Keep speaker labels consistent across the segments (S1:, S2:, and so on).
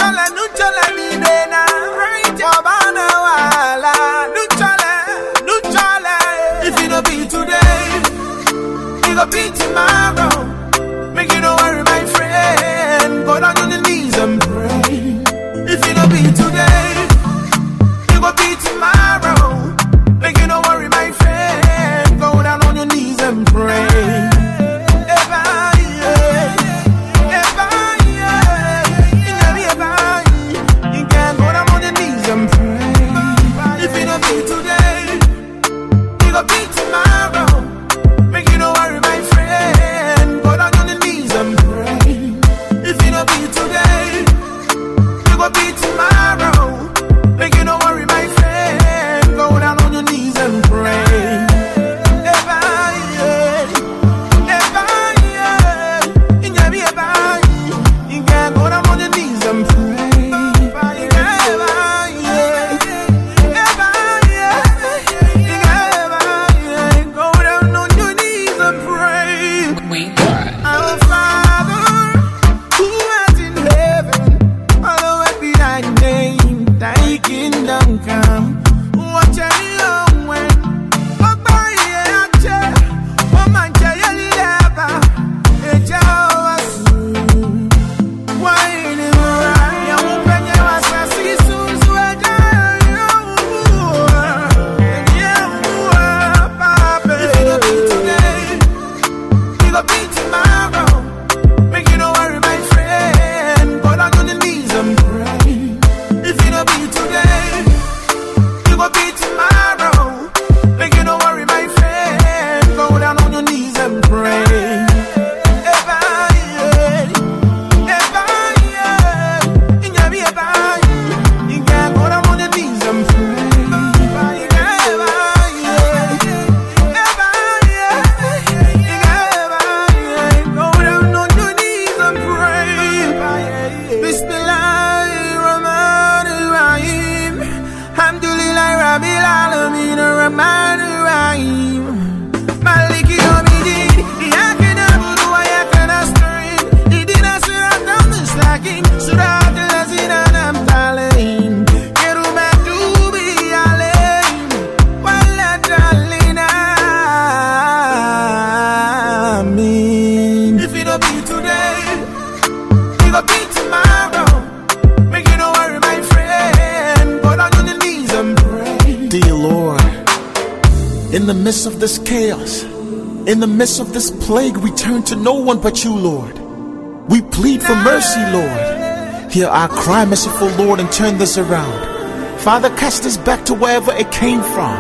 S1: If you don't be today, you go be tomorrow. Make you no worry, my friend. Go down on your knees and pray. If you don't be today, you go be tomorrow. Make you no worry, my friend. Go down on your knees and pray. You can go down on your knees and pray. If you don't be today, you go be tomorrow. Make you no worry, my friend. Go down on your knees and pray. If you don't be today, you go be tomorrow. Make you no worry, my friend. Go down on your knees and pray. You can go down on your knees and pray. In the midst of this chaos, in the midst of this plague, we turn to no one but you, Lord. We plead for mercy, Lord. Hear our cry, merciful Lord, and turn this around. Father, cast us back to wherever it came from.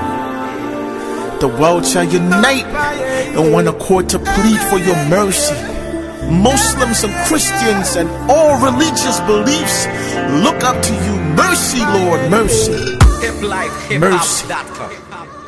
S1: The world shall unite in one accord to plead for your mercy. Muslims and Christians and all religious beliefs look up to you. Mercy, Lord, mercy. Mercy.